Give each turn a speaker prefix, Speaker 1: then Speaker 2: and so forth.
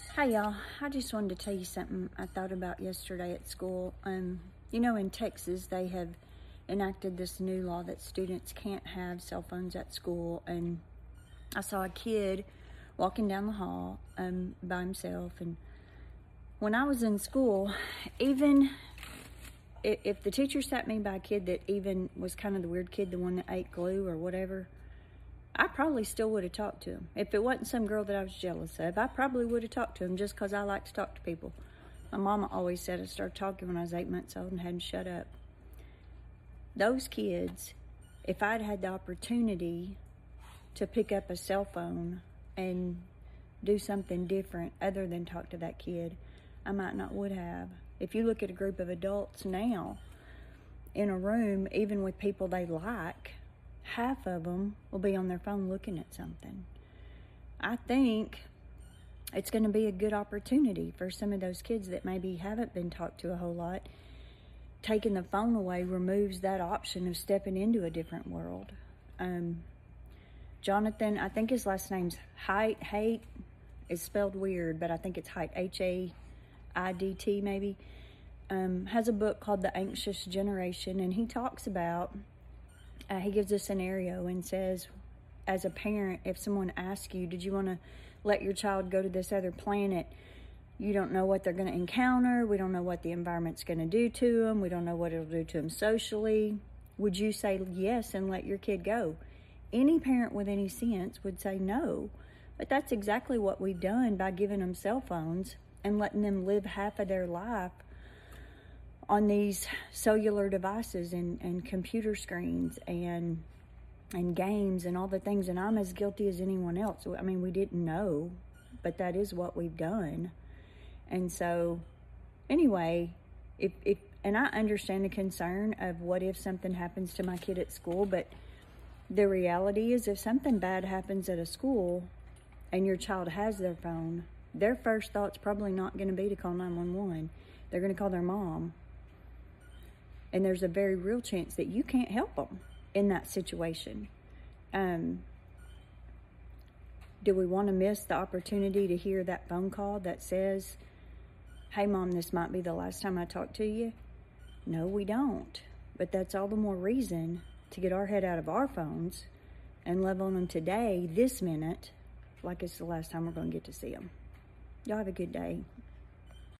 Speaker 1: Hi y'all, I just wanted to tell you something I thought about yesterday at school. In Texas they have enacted this new law that students can't have cell phones at school, and I saw a kid walking down the hall by himself. And when I was in school, even if the teacher sat me by a kid that even was kind of the weird kid, the one that ate glue or whatever, I probably still would have talked to him. If it wasn't some girl that I was jealous of, I probably would have talked to him just because I like to talk to people. My mama always said I started talking when I was 8 months old and hadn't shut up. Those kids, if I'd had the opportunity to pick up a cell phone and do something different other than talk to that kid, I might not would have. If you look at a group of adults now in a room, even with people they like, half of them will be on their phone looking at something. I think it's going to be a good opportunity for some of those kids that maybe haven't been talked to a whole lot. Taking the phone away removes that option of stepping into a different world. Jonathan, I think his last name's Haidt is spelled weird, but I think it's Haidt, H-A-I-D-T maybe, has a book called The Anxious Generation, and he talks about he gives a scenario and says, as a parent, if someone asks you, did you want to let your child go to this other planet? You don't know what they're going to encounter. We don't know what the environment's going to do to them. We don't know what it'll do to them socially. Would you say yes and let your kid go? Any parent with any sense would say no. But that's exactly what we've done by giving them cell phones and letting them live half of their life on these cellular devices and computer screens and games and all the things. And I'm as guilty as anyone else. I mean, we didn't know, but that is what we've done. And so anyway, and I understand the concern of what if something happens to my kid at school, but the reality is if something bad happens at a school and your child has their phone, their first thought's probably not going to be to call 911. They're going to call their mom. And there's a very real chance that you can't help them in that situation. Do we want to miss the opportunity to hear that phone call that says, hey, Mom, this might be the last time I talk to you? No, we don't. But that's all the more reason to get our head out of our phones and love on them today, this minute, like it's the last time we're going to get to see them. Y'all have a good day.